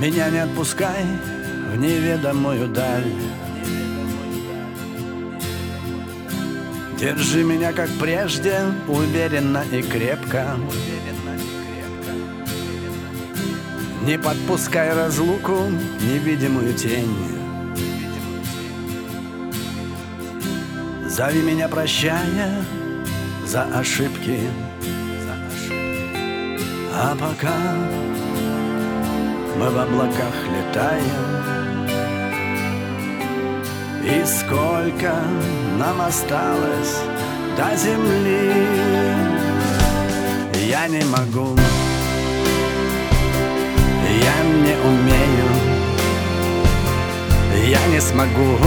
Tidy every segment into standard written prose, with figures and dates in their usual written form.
Меня не отпускай в неведомую даль. Держи меня, как прежде, уверенно и крепко. Не подпускай разлуку, невидимую тень. Зови меня, прощая, за ошибки. А пока мы в облаках летаем, и сколько нам осталось до земли, я не могу, я не умею, я не смогу,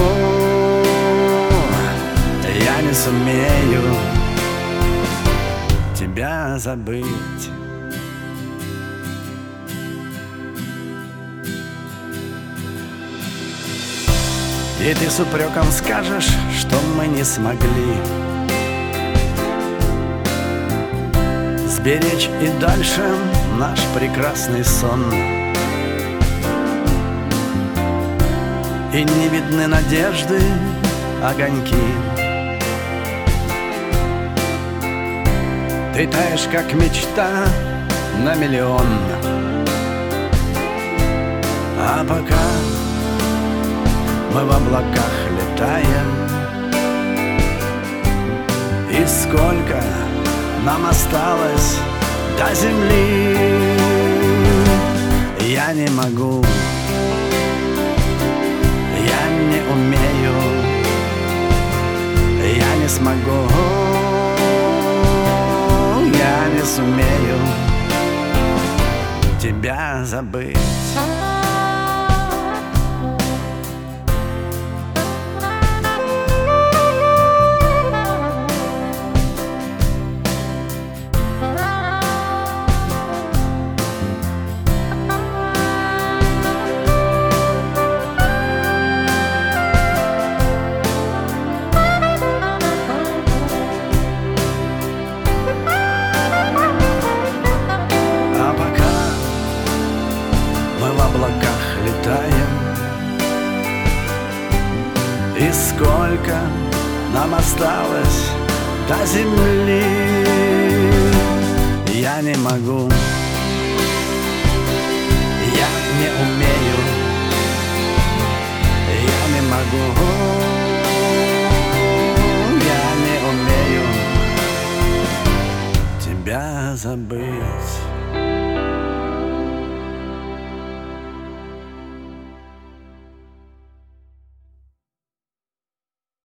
я не сумею тебя забыть. И ты с упреком скажешь, что мы не смогли сберечь и дальше наш прекрасный сон. И не видны надежды, огоньки. Ты таешь, как мечта на миллион. А пока мы в облаках летаем, и сколько нам осталось до земли, я не могу, я не умею, я не смогу, я не сумею тебя забыть. В облаках летаем, и сколько нам осталось до земли, я не могу, я не умею, я не могу, я не умею тебя забыть.